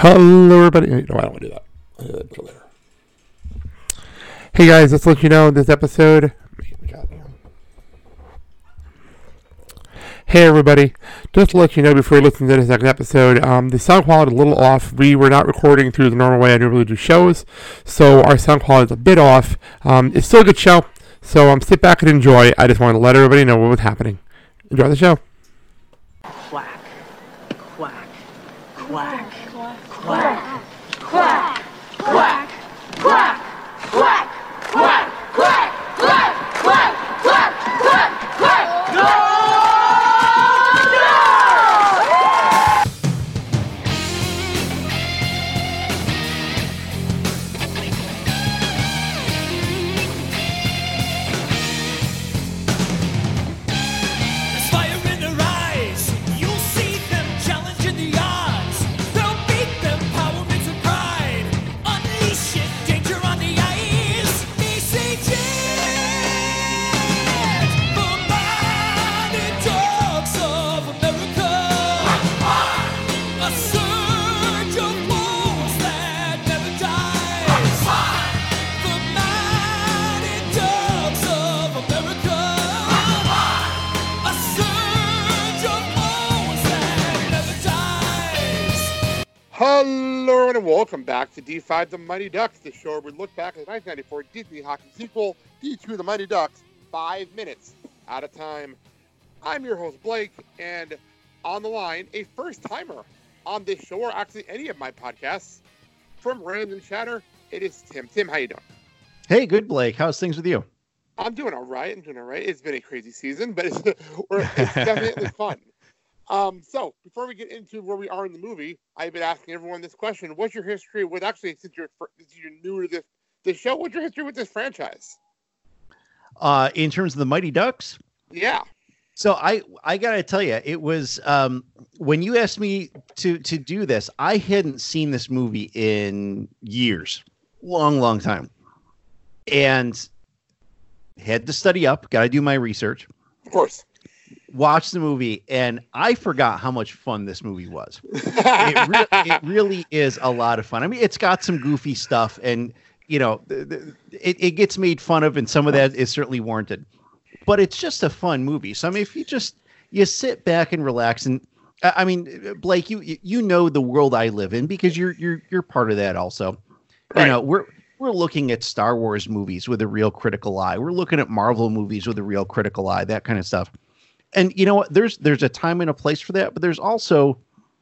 Hello, everybody. No, I don't want to do that. Hey, guys, let's let you know this episode. Hey, everybody. Just to let you know before you listen to this second episode, the sound quality is a little off. We were not recording through the normal way I normally do shows, so our sound quality is a bit off. It's still a good show, so sit back and enjoy. I just wanted to let everybody know what was happening. Enjoy the show. Quack, quack, quack, quack, quack, quack, quack, quack, quack, quack, quack, quack, quack, quack, quack, quack, no! Hello and welcome back to D5 The Mighty Ducks, the show where we look back at the 1994 Disney hockey sequel, D2 The Mighty Ducks, 5 minutes at a time. I'm your host, Blake, and on the line, a first-timer on this show, or actually any of my podcasts, from Random Chatter, it is Tim. Tim, how you doing? Hey, good, Blake. How's things with you? I'm doing all right. It's been a crazy season, but it's definitely fun. So before we get into where we are in the movie, I've been asking everyone this question: what's your history with, actually, since you're new to this show, what's your history with this franchise? In terms of the Mighty Ducks? Yeah. So I gotta tell you, it was when you asked me to do this, I hadn't seen this movie in years, long time, and had to study up. Got to do my research, of course. Watch the movie, and I forgot how much fun this movie was. It really is a lot of fun. I mean, it's got some goofy stuff, and you know, it gets made fun of, and some of that is certainly warranted. But it's just a fun movie. So I mean, if you sit back and relax, and I mean, Blake, you know the world I live in because you're part of that also. Right. You know, we're looking at Star Wars movies with a real critical eye. We're looking at Marvel movies with a real critical eye. That kind of stuff. And you know what? There's a time and a place for that, but there's also,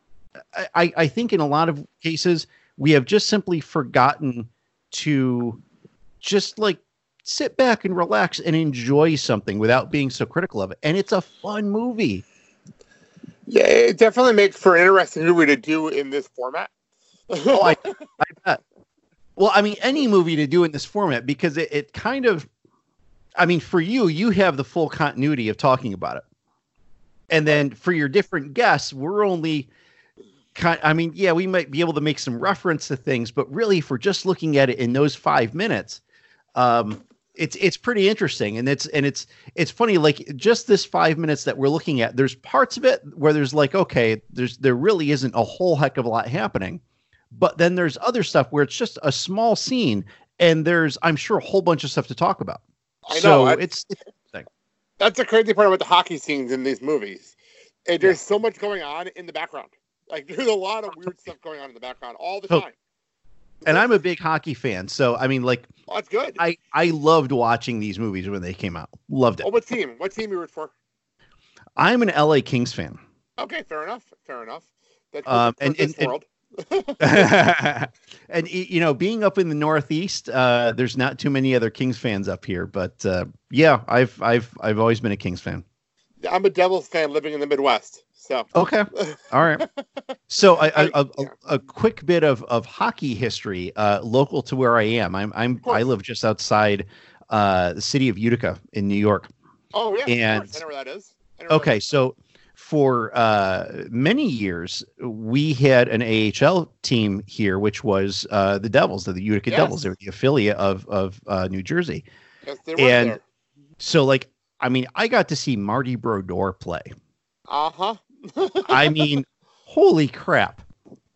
I think in a lot of cases, we have just simply forgotten to just like sit back and relax and enjoy something without being so critical of it. And it's a fun movie. Yeah, it definitely makes for an interesting movie to do in this format. Oh, I bet. Well, I mean, any movie to do in this format, because it kind of, I mean, for you have the full continuity of talking about it. And then for your different guests, we're only we might be able to make some reference to things, but really if we're just looking at it in those 5 minutes, it's pretty interesting. And it's funny, like just this 5 minutes that we're looking at, there's parts of it where there's like, okay, there really isn't a whole heck of a lot happening. But then there's other stuff where it's just a small scene and there's, I'm sure, a whole bunch of stuff to talk about. I know. So it's that's the crazy part about the hockey scenes in these movies. And there's so much going on in the background. Like, there's a lot of weird stuff going on in the background all the time. And I'm a big hockey fan, so, I mean, like... Oh, that's good. I loved watching these movies when they came out. Loved it. Oh, what team? What team you root for? I'm an LA Kings fan. Okay, fair enough. That's world. And you know, being up in the Northeast, there's not too many other Kings fans up here, but yeah, I've always been a Kings fan. I'm a Devils fan living in the Midwest. So okay, all right. So a quick bit of hockey history, local to where I am. I live just outside the city of Utica in New York. Oh yeah, and I know where that is. Okay, so for many years, we had an AHL team here, which was the Devils, the Utica Devils. They were the affiliate of New Jersey. Yes, they were there. So, like, I mean, I got to see Marty Brodeur play. Uh-huh. I mean, holy crap.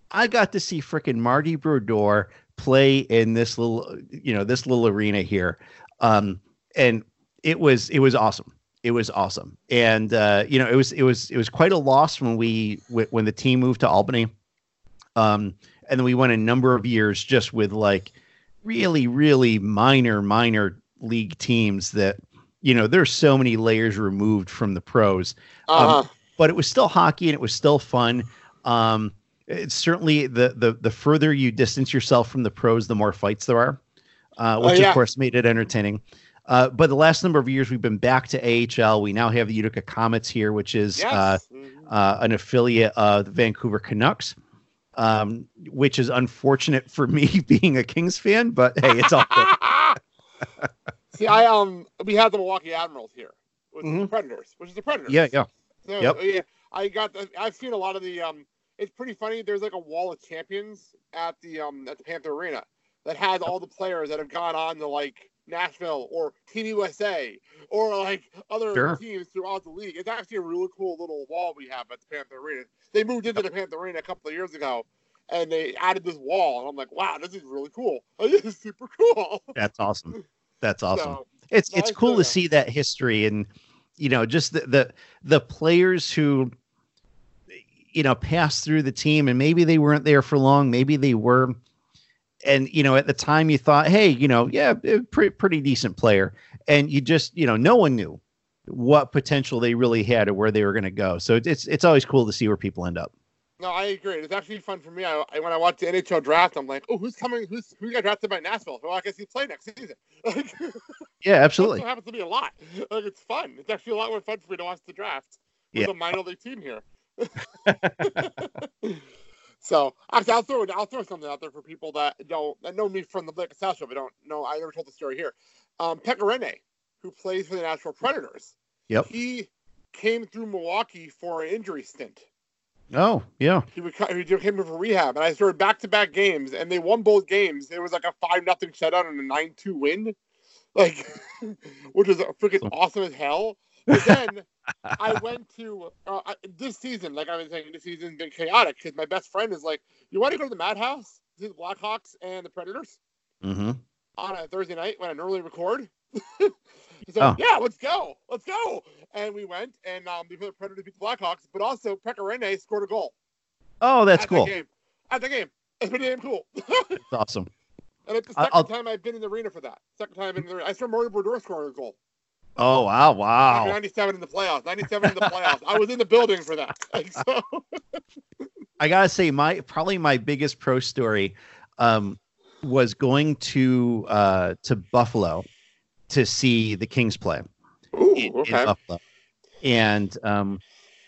I got to see frickin' Marty Brodeur play in this little arena here. And it was awesome. It was awesome. And, it was quite a loss when when the team moved to Albany. And then we went a number of years just with like really, really minor league teams that, there's so many layers removed from the pros. But it was still hockey and it was still fun. It's certainly the further you distance yourself from the pros, the more fights there are, which of course made it entertaining. But the last number of years we've been back to AHL. We now have the Utica Comets here, which is an affiliate of the Vancouver Canucks, which is unfortunate for me being a Kings fan, but hey, it's all good. See, we have the Milwaukee Admirals here, which is the Predators. Yeah. So, yeah, I've seen a lot of the it's pretty funny. There's like a wall of champions at the Panther Arena that has all the players that have gone on to like Nashville or Team USA or like other teams throughout the league. It's actually a really cool little wall we have at the Panther Arena. They moved into the Panther Arena a couple of years ago and they added this wall, and I'm like, wow, this is really cool. This is super cool. That's awesome. That's awesome. So, it's cool to see that history and just the players who passed through the team, and maybe they weren't there for long, maybe they were, and at the time you thought, hey, pretty decent player, and you just no one knew what potential they really had or where they were going to go. So it's always cool to see where people end up. No, I agree. It's actually fun for me. When I watch the NHL draft, I'm like, oh, who's coming? Who got drafted by Nashville? Well, I guess he'll play next season. Yeah, absolutely. That happens to be a lot. Like, it's fun. It's actually a lot more fun for me to watch the draft with a minor league team here. So actually, I'll throw something out there for people that know me from the Blake and Sal show, but don't know. I never told the story here. Pekka Rinne, who plays for the Nashville Predators. Yep. He came through Milwaukee for an injury stint. Oh, yeah. He came in for rehab, and I started back-to-back games, and they won both games. It was like a 5-0 shutout and a 9-2 win, like, which was freaking awesome as hell. But then I went to this season, like I was saying, this season's been chaotic because my best friend is like, "You want to go to the Madhouse, see the Blackhawks and the Predators on a Thursday night when I normally record?" So yeah, let's go. And we went, and before the Predators beat the Blackhawks, but also Pekka Rinne scored a goal. Oh, that's cool. At the game. It's pretty damn cool. That's awesome. And it's the second time I've been in the arena for that. I saw Marty Brodeur scoring a goal. Oh, wow. 97 in the playoffs. I was in the building for that. So. I got to say, probably my biggest pro story was going to Buffalo to see the Kings play. In Buffalo. And I'm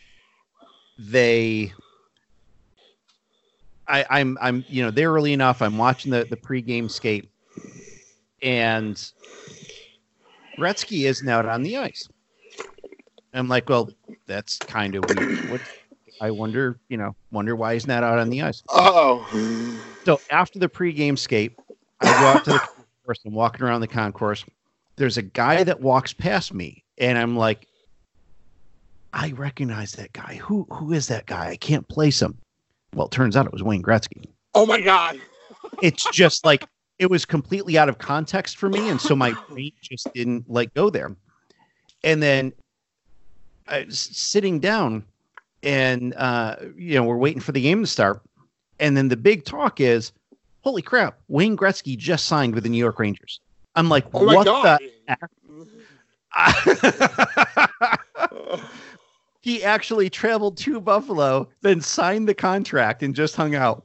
there early enough. I'm watching the pregame skate, and Gretzky isn't out on the ice. I'm like, well, that's kind of weird. I wonder why he's not out on the ice. Uh-oh. So after the pregame skate, I go out to the concourse. I'm walking around the concourse. There's a guy that walks past me, and I'm like, I recognize that guy. Who is that guy? I can't place him. Well, it turns out it was Wayne Gretzky. Oh my God. It's just like, it was completely out of context for me. And so my brain just didn't go there. And then I was sitting down and, we're waiting for the game to start. And then the big talk is, holy crap, Wayne Gretzky just signed with the New York Rangers. I'm like, oh my what God. the heck? He actually traveled to Buffalo, then signed the contract and just hung out.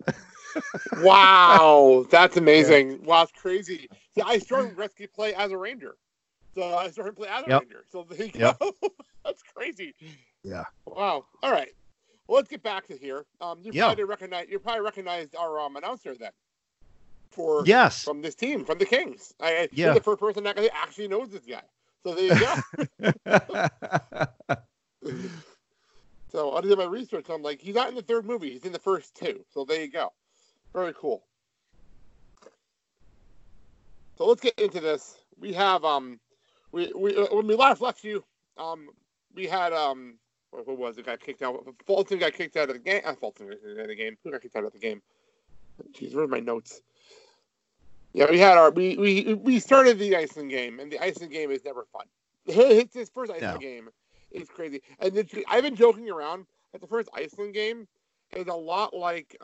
Wow, that's amazing. Yeah. Wow, it's crazy. See, I started Gretzky play as a Ranger. So I started play as a Ranger. So there you go. That's crazy. Yeah. Wow. All right. Well, let's get back to here. You probably recognized our announcer then. From this team, from the Kings. You're the first person that actually knows this guy. So there you go. So I did my research. I'm like, he's not in the third movie. He's in the first two. So there you go. Very cool. So let's get into this. We have when we last left you, we had Who was it? Got kicked out. Fulton got kicked out of the game. Fulton got kicked out of the game. Who got kicked out of the game? Jeez, where are my notes? Yeah, we had we started the Iceland game, and the Iceland game is never fun. It's his first Iceland game. It's crazy. And I've been joking around that the first Iceland game is a lot like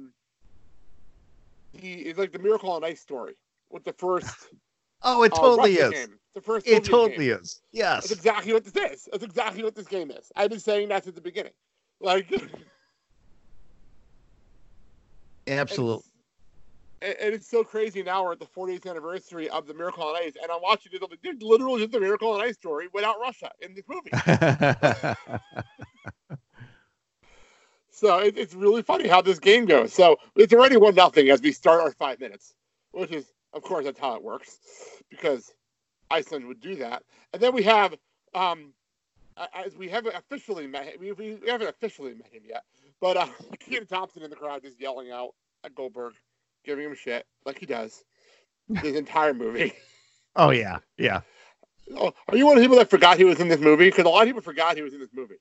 it's like the Miracle on Ice story with the first. Oh, it totally is. Game. The first. It totally is. Yes. That's exactly what this is. That's exactly what this game is. I've been saying that since the beginning. Like. Absolutely. And it's so crazy now we're at the 40th anniversary of the Miracle on Ice, and I'm watching it. There's literally just the Miracle on Ice story without Russia in this movie. So it's really funny how this game goes. So it's already 1-0 as we start our 5 minutes, which is, of course, that's how it works, because Iceland would do that. And then we have, as we haven't officially met him, we haven't officially met him yet, but Kenan Thompson in the crowd just yelling out at Goldberg, giving him shit like he does his entire movie. Oh yeah, yeah. Oh, are you one of the people that forgot he was in this movie? Because a lot of people forgot he was in this movie.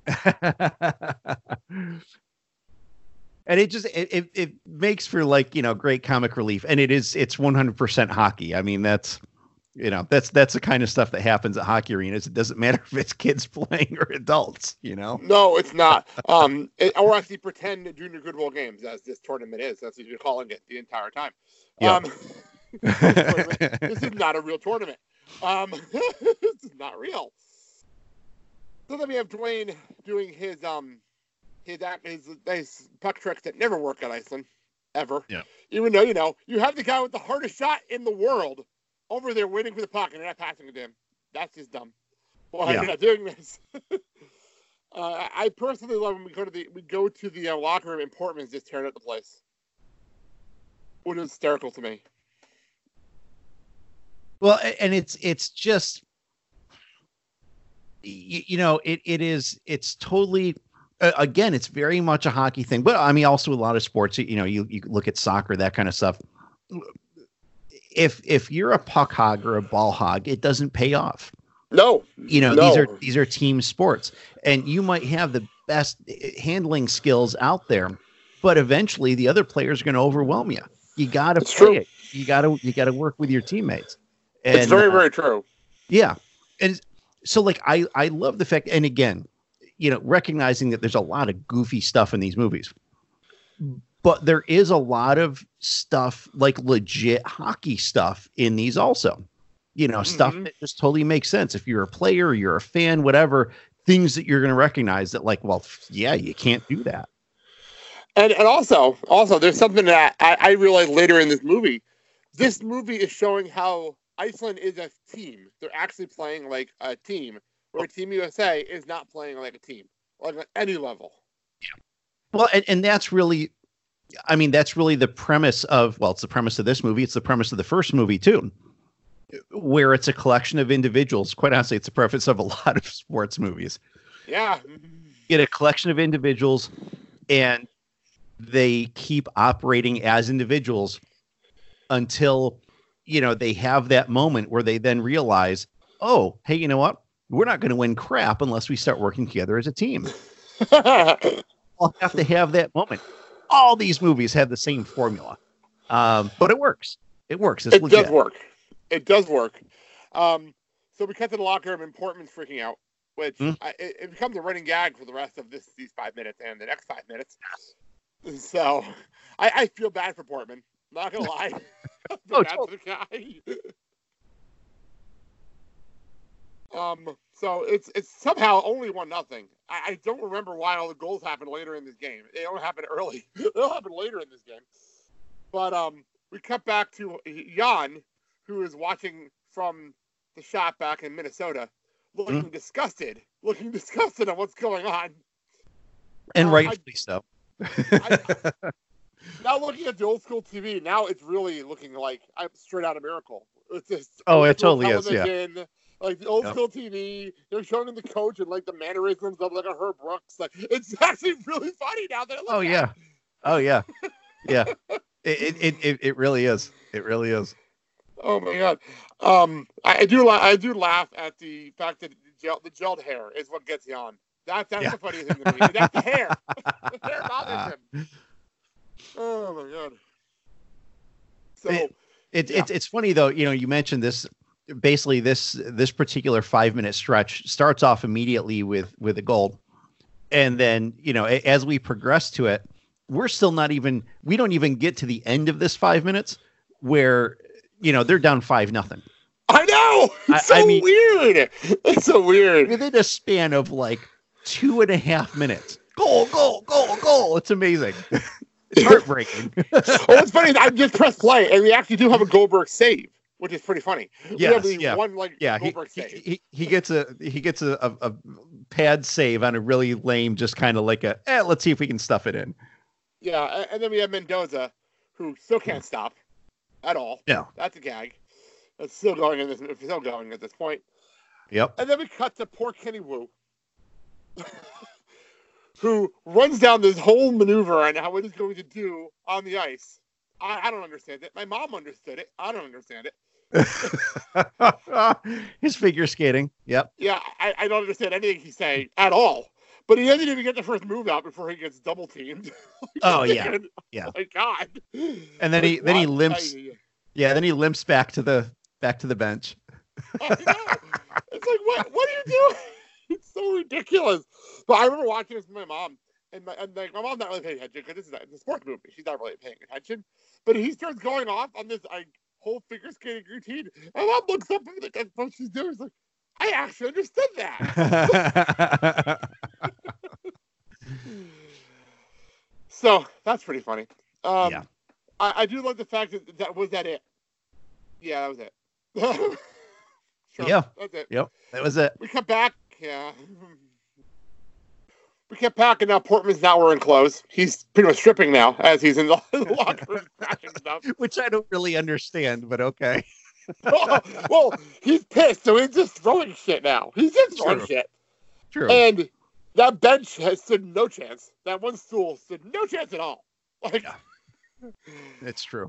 And it just it makes for, like, you know, great comic relief, and it's 100% hockey. I mean, that's the kind of stuff that happens at hockey arenas. It doesn't matter if it's kids playing or adults, you know. No, it's not. Or actually pretend Junior Goodwill games, as this tournament is. That's what you're calling it the entire time. Yep. This is not a real tournament. This is not real. So then we have Dwayne doing his puck tricks that never work at Iceland, ever. Yeah. Even though, you have the guy with the hardest shot in the world over there waiting for the puck, and they're not passing it to him. That's just dumb. Well, you're not doing this. I personally love when we go to the locker room and Portman's just tearing up the place. Which is hysterical to me. Well, and it's just, it's totally, again, it's very much a hockey thing, but I mean, also a lot of sports, you look at soccer, that kind of stuff. If you're a puck hog or a ball hog, it doesn't pay off. No. These are team sports, and you might have the best handling skills out there, but eventually the other players are going to overwhelm you. You got to play it. You got to work with your teammates. And, it's very, very true. Yeah. And so, like, I love the fact, and again, recognizing that there's a lot of goofy stuff in these movies, but there is a lot of stuff, like legit hockey stuff in these also, stuff that just totally makes sense. If you're a player, you're a fan, whatever, things that you're going to recognize that, like, well, yeah, you can't do that. And also there's something that I realized later in this movie. This movie is showing how Iceland is a team. They're actually playing like a team, where Team USA is not playing like a team, like at any level. Yeah. Well, and that's really, that's really the premise of, it's the premise of this movie. It's the premise of the first movie too, where it's a collection of individuals. Quite honestly, it's the preface of a lot of sports movies. Yeah. Get a collection of individuals, and they keep operating as individuals until, they have that moment where they then realize, oh, hey, you know what? We're not going to win crap unless we start working together as a team. I'll have to have that moment. All these movies have the same formula, but it works. It works. It's legit. Does work. It does work. So we cut to the locker room, and Portman's freaking out, which it becomes a running gag for the rest of these 5 minutes and the next 5 minutes. So I feel bad for Portman. Not gonna lie. I feel bad for the guy. So it's somehow only 1-0. I don't remember why all the goals happened later in this game. They don't happen early. They'll happen later in this game. But we cut back to Jan, who is watching from the shop back in Minnesota, looking disgusted on what's going on. And rightfully so. Now looking at the old school TV, now it's really looking like I'm straight out of Miracle. It's just it totally is. Yeah. Like the old school TV, they're showing the coach and like the mannerisms of like a Herb Brooks. Like it's actually really funny now that I look at it. Oh yeah. Yeah. It really is. It really is. Oh my god. I do laugh at the fact that the gelled hair is what gets you on. That's the funniest thing to me. That's the hair. The hair bothers him. Oh my god. So it's funny though. You know, you mentioned this. Basically, this particular 5-minute stretch starts off immediately with a goal, and then as we progress to it, we don't even get to the end of this 5 minutes where they're down 5-0. I know. It's so weird. It's so weird. Within a span of like 2.5 minutes, goal. It's amazing. It's heartbreaking. What's funny is I just pressed play, and we actually do have a Goldberg save, which is pretty funny. Yes, we have one Goldberg save. He gets a pad save on a really lame, just kind of like let's see if we can stuff it in. Yeah, and then we have Mendoza, who still can't stop at all. Yeah, that's a gag. It's still going at this point. Yep. And then we cut to poor Kenny Wu, who runs down this whole maneuver on how it is going to do on the ice. I don't understand it. My mom understood it. I don't understand it. His figure skating. Yep. Yeah, I don't understand anything he's saying at all. But he doesn't even get the first move out before he gets double teamed. Oh yeah. Yeah. Oh my god. And then he limps. Yeah, then he limps back to the bench. I know. It's like what are you doing? It's so ridiculous. But I remember watching this with my mom, and my mom's not really paying attention because this is a sports movie. She's not really paying attention. But he starts going off on this whole figure skating routine. My mom looks up and what she's doing. She's like, I actually understood that. So that's pretty funny. Yeah. I do love the fact that was that it. Yeah, that was it. Sure, yeah. That's it. Yep. That was it. We come back. Yeah. We get back, and now Portman's not wearing clothes. He's pretty much stripping now as he's in the locker room crashing stuff. Which I don't really understand, but okay. well, he's pissed, so he's just throwing shit now. He's just throwing shit. True. And that bench has stood no chance. That one stool stood no chance at all. Like, yeah. It's true.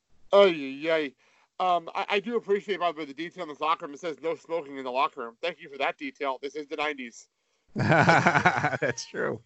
I do appreciate, by the way, the detail in this locker room. It says no smoking in the locker room. Thank you for that detail. This is the 90s. That's true.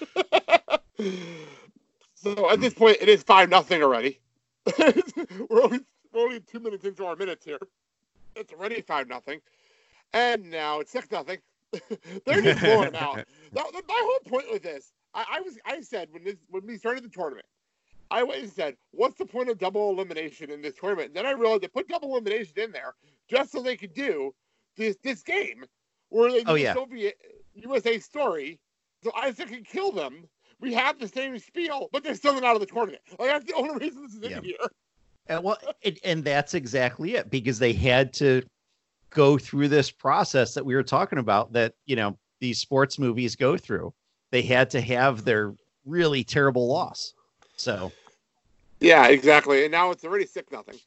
So at this point, it is 5-0 already. we're only 2 minutes into our minutes here. It's already 5-0, and now it's 6-0. They're just blowing them out. My whole point with this, I said when we started the tournament, I always said, what's the point of double elimination in this tournament? And then I realized they put double elimination in there just so they could do this game where they do the Soviet USA story, so Isaac can kill them. We have the same spiel, but they're still not out of the tournament. Like, that's the only reason this is in here. And that's exactly it, because they had to go through this process that we were talking about that, these sports movies go through. They had to have their really terrible loss. So. Yeah, exactly. And now it's already 6-0.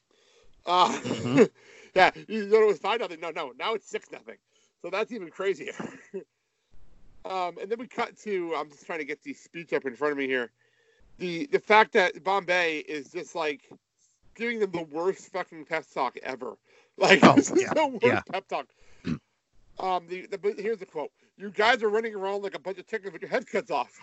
Yeah, you thought it was 5-0. No, now it's 6-0. So that's even crazier. And then we cut to, I'm just trying to get the speech up in front of me here. The fact that Bombay is just like giving them the worst fucking pep talk ever. Like, this is the worst pep talk. Here's the quote. You guys are running around like a bunch of chickens with your heads cut off.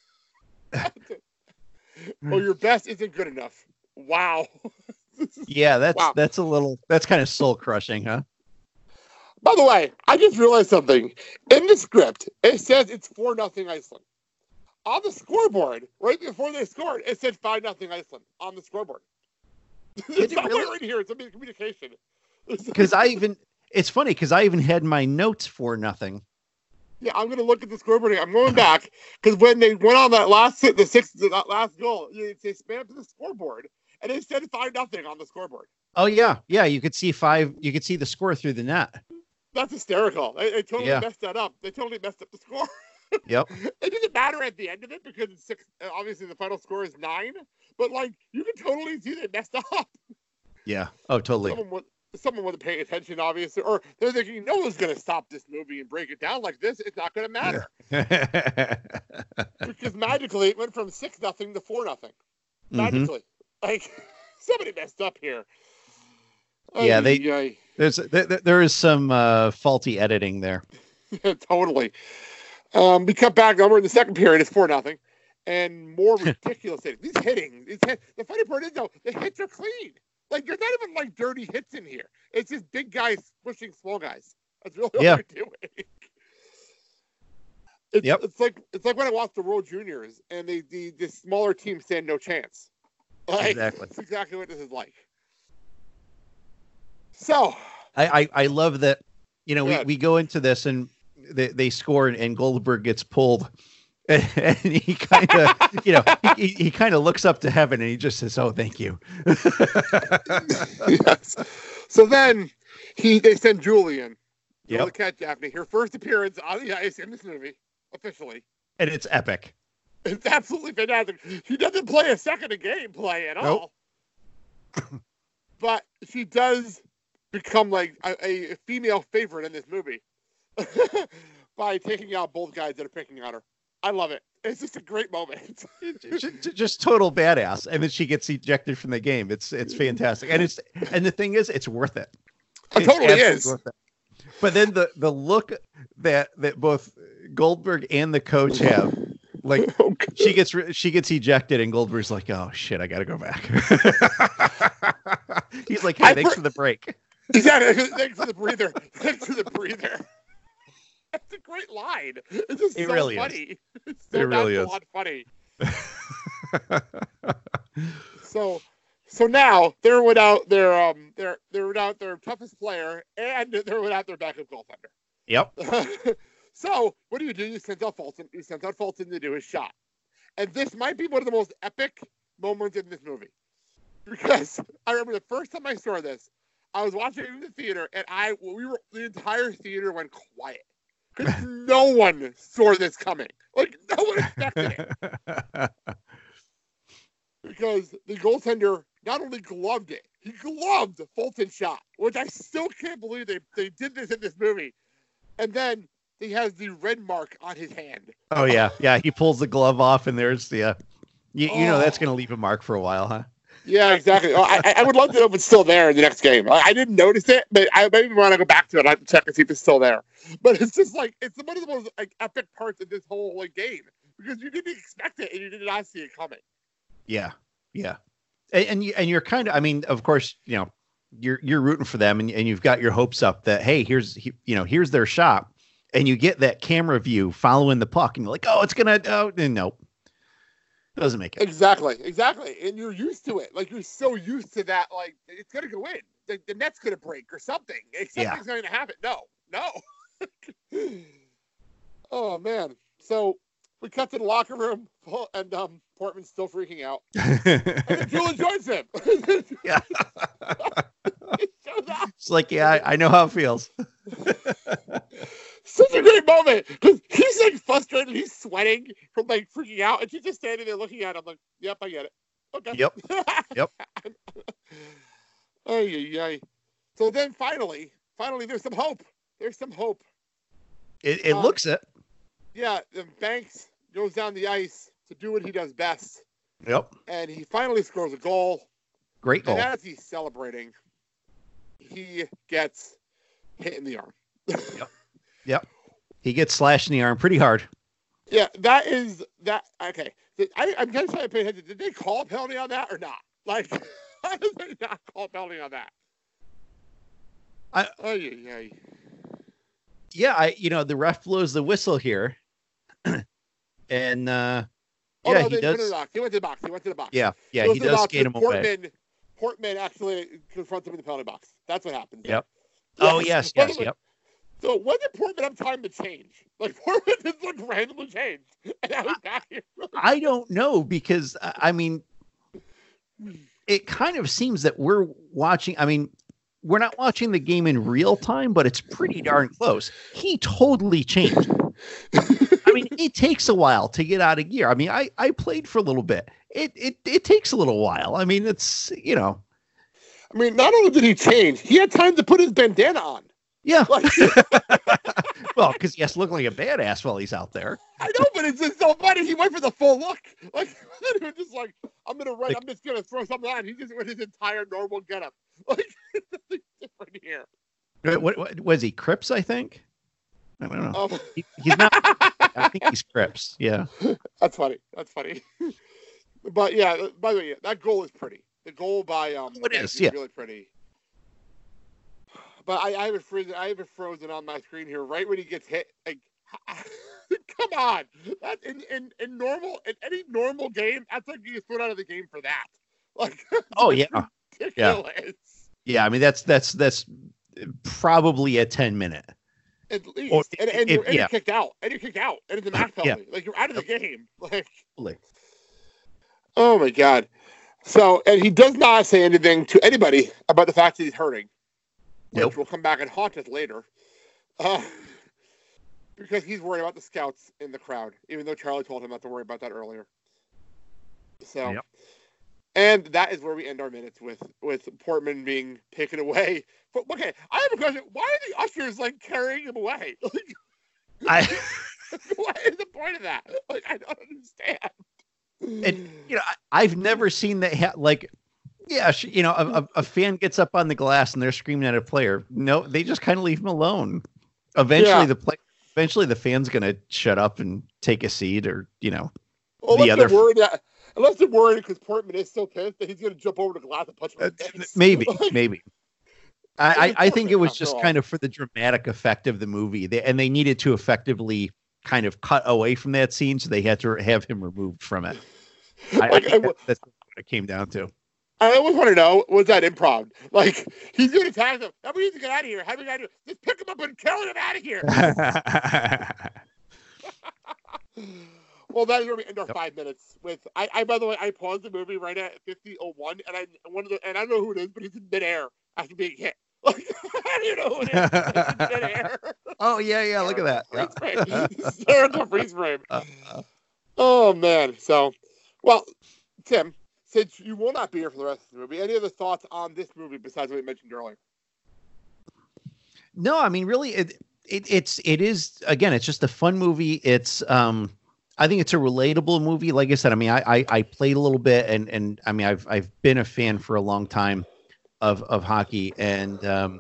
Or your best isn't good enough. Wow. Yeah, that's kind of soul crushing, huh? By the way, I just realized something. In the script, it says it's 4-0 Iceland. On the scoreboard, right before they scored, it said 5-0 Iceland on the scoreboard. It's not really? Right here. It's a communication. Because it's funny because I even had my notes 4-0. Yeah, I'm going to look at the scoreboard here. I'm going back because when they went on that last goal, they spammed to the scoreboard and it said 5-0 on the scoreboard. Oh yeah, you could see 5. You could see the score through the net. That's hysterical. They totally messed that up. They totally messed up the score. Yep. It doesn't matter at the end of it because it's 6. Obviously, the final score is 9. But like, you can totally see they messed up. Yeah. Oh, totally. Someone wasn't paying attention, obviously, or they're thinking, no one's going to stop this movie and break it down like this. It's not going to matter. Because magically, it went from 6-0 to 4-0. Magically. Like, somebody messed up here. Yeah, there is some faulty editing there. Totally. We cut back. We're in the second period. It's 4-0. And more ridiculous hitting. These hitting. The funny part is, though, the hits are clean. Like, there's not even, like, dirty hits in here. It's just big guys pushing small guys. That's really what they're doing. It's like when I watched the World Juniors, and the smaller teams stand no chance. Like, exactly. That's exactly what this is like. So. I love that, we go into this, and they score, and Goldberg gets pulled. And he kind of, he kind of looks up to heaven, and he just says, "Oh, thank you." Yes. So then they send Julian to catch Daphne. Her first appearance on the ice in this movie, officially. And it's epic. It's absolutely fantastic. She doesn't play a second of gameplay at all. But she does become like a female favorite in this movie by taking out both guys that are picking on her. I love it. It's just a great moment. just total badass. And then she gets ejected from the game. It's fantastic. And the thing is, it's worth it. It totally is. Worth it. But then the look that both Goldberg and the coach have, like, she gets ejected, and Goldberg's like, "Oh shit, I gotta go back." He's like, "Hey, thanks for the break." Exactly. Thanks for the breather. Thanks for the breather. That's a great line. It's just so really funny. Is. It's so it really is. A lot funny. So now they're without their toughest player, and they're without their backup goaltender. Yep. So what do? You send out Fulton. You send out Fulton to do his shot, and this might be one of the most epic moments in this movie, because I remember the first time I saw this, I was watching it in the theater, and the entire theater went quiet. Because no one saw this coming. Like, no one expected it. Because the goaltender not only gloved it, he gloved Fulton's shot, which I still can't believe they did this in this movie. And then he has the red mark on his hand. Oh, yeah. Yeah, he pulls the glove off, and there's the... You know that's going to leave a mark for a while, huh? Yeah, exactly. I would love to know if it's still there in the next game. I didn't notice it, but I maybe want to go back to it. I have to check and see if it's still there. But it's just like, it's one of the most epic parts of this whole game, because you didn't expect it and you did not see it coming. Yeah, yeah, and you're kind of, I mean, of course, you're rooting for them, and you've got your hopes up that, hey, here's their shot, and you get that camera view following the puck, and you're like, oh, it's gonna, and nope. Doesn't make it. Exactly. And you're used to it. Like, you're so used to that, like, it's going to go in. The net's going to break or something. Something's going to happen. No. Oh, man. So we cut to the locker room, and Portman's still freaking out. And then Julian joins him. Yeah. It's like, yeah, I know how it feels. Such a great moment, because he's like frustrated, he's sweating from like freaking out, and she's just standing there looking at him like, "Yep, I get it." Okay. Yep. Ay. So then finally, there's some hope. It looks it. Yeah, Banks goes down the ice to do what he does best. Yep. And he finally scores a goal. Great goal. And as he's celebrating, he gets hit in the arm. Yep. He gets slashed in the arm pretty hard. Yeah, that is that. Okay. I'm kind of trying to pay attention. Did they call a penalty on that or not? Like, how did they not call a penalty on that? Yeah, the ref blows the whistle here. And, he does. He went to the box. Yeah, he does skate him away. Portman actually confronts him in the penalty box. That's what happens. Yep. Oh, yes, yep. So when did Portman have time to change? Like, Portman just randomly changed, and now he's back here. I don't know, because I mean, it kind of seems that we're watching. I mean, we're not watching the game in real time, but it's pretty darn close. He totally changed. I mean, it takes a while to get out of gear. I mean, I played for a little bit. It takes a little while. I mean, it's I mean, not only did he change, he had time to put his bandana on. Yeah. Well, because he has to look like a badass while he's out there. I know, but it's just so funny. He went for the full look. Like, he was just like, I'm just gonna throw something on. He just went his entire normal getup. Like, nothing different here. What was he? Cripps, I think. I don't know. He's not. I think he's Crips. Yeah. That's funny. But yeah, by the way, that goal is pretty. The goal by it is, yeah. really pretty. But I have it frozen on my screen here right when he gets hit. Like, come on, that in any normal game, that's like you get thrown out of the game for that. Like, oh yeah, ridiculous. Yeah. I mean, that's probably a 10-minute at least, and you're kicked out, and it's a match penalty. Yeah. Like, you're out of the game. Like, oh my god. So, and he does not say anything to anybody about the fact that he's hurting, which will come back and haunt us later. Because he's worried about the scouts in the crowd, even though Charlie told him not to worry about that earlier. So, and that is where we end our minutes with Portman being taken away. But okay, I have a question. Why are the ushers like carrying him away? What is the point of that? Like, I don't understand. And I've never seen that. A fan gets up on the glass and they're screaming at a player. No, they just kind of leave him alone. Eventually, the fan's gonna shut up and take a seat, or unless they're worried because Portman is so pissed that he's gonna jump over the glass and punch him in the face. Maybe. I think it was just kind of for the dramatic effect of the movie, they needed to effectively kind of cut away from that scene, so they had to have him removed from it. I think that's what it came down to. I always want to know, was that improv? Like, he's going to attack them. Now we need to get out of here. How do we got to do? Just pick him up and carry him out of here. Well, that is where we end our 5 minutes with. By the way, I paused the movie right at 50:01, and I don't know who it is, but he's in midair after being hit. Like, how do you know who it is? He's in midair. Oh yeah, look at that. Hysterical freeze frame. Oh man. So, well, Tim, since you will not be here for the rest of the movie, any other thoughts on this movie besides what you mentioned earlier? No, I mean, really, it is, again, it's just a fun movie. It's I think it's a relatable movie. Like I said, I mean, I played a little bit, and I mean, I've been a fan for a long time of hockey, and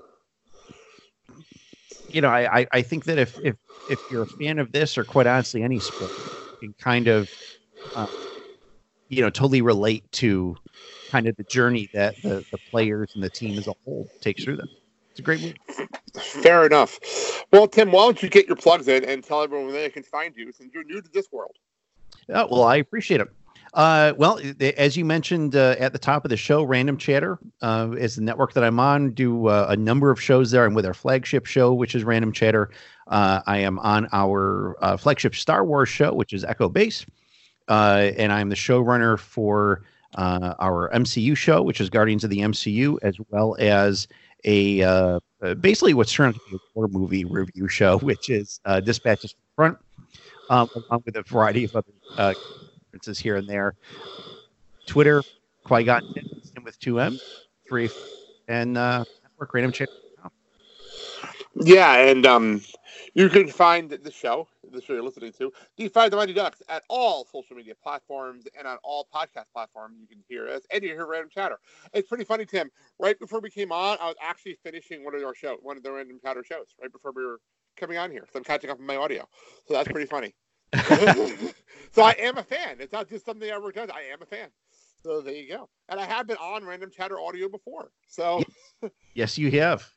I think that if you're a fan of this, or quite honestly any sport, you can kind of totally relate to kind of the journey that the players and the team as a whole takes through them. It's a great movie. Fair enough. Well, Tim, why don't you get your plugs in and tell everyone where they can find you, since you're new to this world? Oh, well, I appreciate it. Well, as you mentioned at the top of the show, Random Chatter is the network that I'm on. Do a number of shows there. I'm with our flagship show, which is Random Chatter. I am on our flagship Star Wars show, which is Echo Base. And I'm the showrunner for our MCU show, which is Guardians of the MCU, as well as a basically what's turned into a horror movie review show, which is Dispatches from Front, along with a variety of other conferences here and there. Twitter, Qui-Gon Tim with 2 M, 3, and network Random Chatter. Yeah, and you can find the show you're listening to, Defy the Mighty Ducks, at all social media platforms and on all podcast platforms. You can hear us, and you hear Random Chatter. It's pretty funny, Tim. Right before we came on, I was actually finishing one of the Random Chatter shows, right before we were coming on here. So I'm catching up on my audio. So that's pretty funny. So I am a fan. It's not just something I worked on. I am a fan. So there you go. And I have been on Random Chatter audio before. So yes, you have.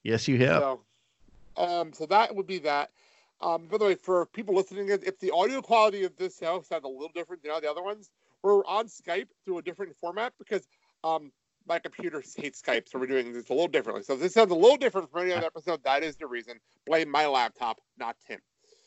So that would be that. By the way, for people listening, if the audio quality of this show sounds a little different than all the other ones, we're on Skype through a different format because my computer hates Skype, so we're doing this a little differently. So if this sounds a little different from any other episode, that is the reason. Blame my laptop, not Tim.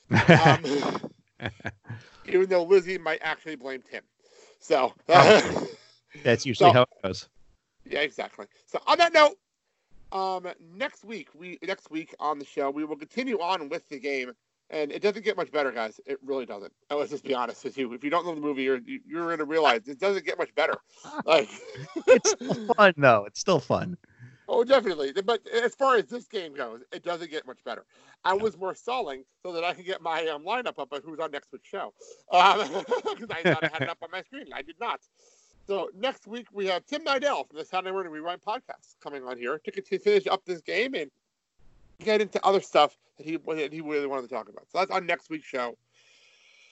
Even though Lizzie might actually blame Tim. So that's usually how it goes. Yeah, exactly. So on that note, next week on the show, we will continue on with the game, and it doesn't get much better, guys. It really doesn't. Let's just be honest with you. If you don't know the movie, you're going to realize it doesn't get much better. Like, it's still fun, though. It's still fun. Oh, definitely. But as far as this game goes, it doesn't get much better. I was more stalling so that I could get my lineup up of who's on next week's show, because I thought I had it up on my screen. I did not. So next week we have Tim Nidell from the Saturday Morning Rewind podcast coming on here to finish up this game and get into other stuff that he really wanted to talk about. So that's on next week's show.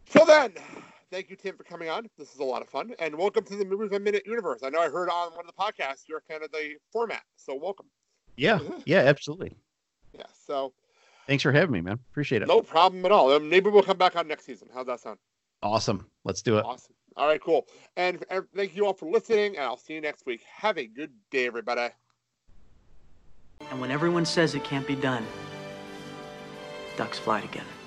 So then, thank you, Tim, for coming on. This is a lot of fun. And welcome to the Movies by Minute universe. I know I heard on one of the podcasts you're a fan of the format, so welcome. Yeah, absolutely. Yeah, so. Thanks for having me, man. Appreciate it. No problem at all. Maybe we'll come back on next season. How's that sound? Awesome. Let's do it. Awesome. All right, cool. And thank you all for listening, and I'll see you next week. Have a good day, everybody. And when everyone says it can't be done, ducks fly together.